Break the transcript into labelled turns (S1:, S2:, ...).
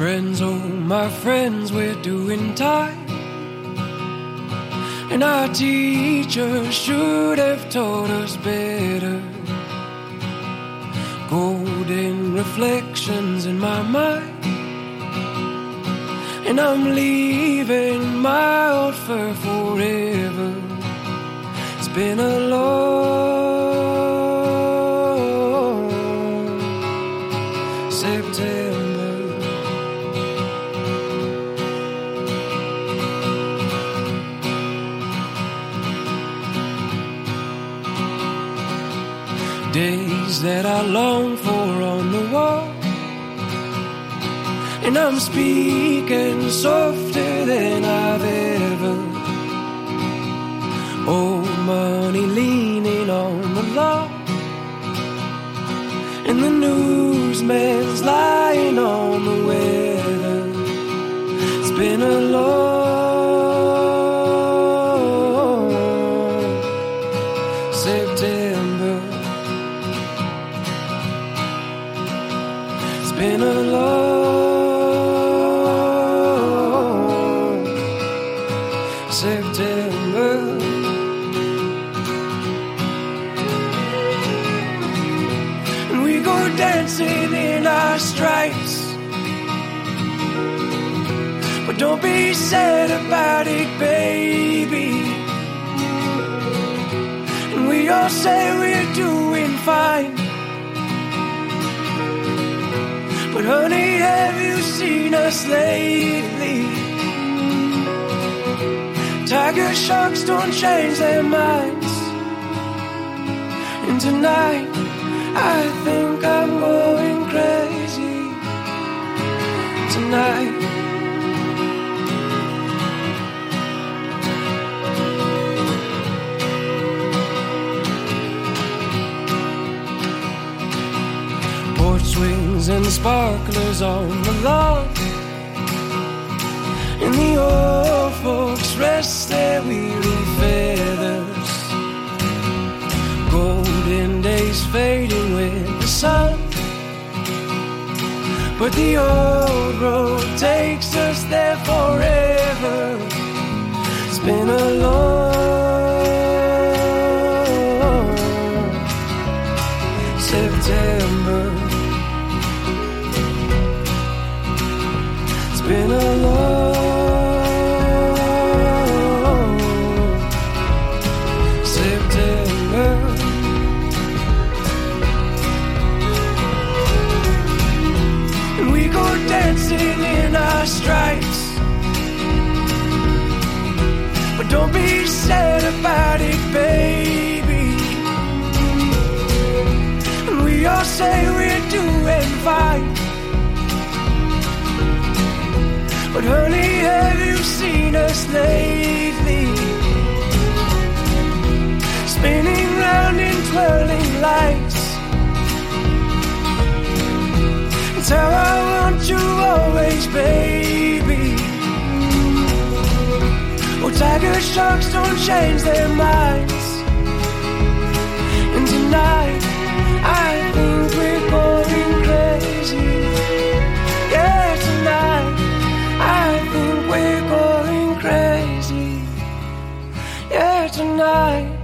S1: Friends, oh my friends, we're doing time. And our teachers should have taught us better. Golden reflections in my mind. And I'm leaving my old fur forever. It's been a long September. Days that I long for on the wall. And I'm speaking softer than I've ever. Old money leaning on the law. And the newsman's lying on the weather. It's been a long September. It's been a long September. And we go dancing in our stripes. But don't be sad about it, baby. And we all say we're doing fine. But honey, have you seen us lately? Tiger sharks don't change their minds. And tonight I think I'm going crazy. Tonight porch swings and sparklers on the lawn. And the old folks rest their weary feathers. Golden days fading with the sun. But the old road takes us there forever. It's been a long September. It's been a long in our stripes. But don't be sad about it, baby. And we all say we're doing fine. But honey, have you seen us lately? Spinning round in twirling lights. It's how I want you always, baby. Oh, tiger sharks don't change their minds. And tonight I think we're going crazy. Yeah, tonight I think we're going crazy. Yeah, tonight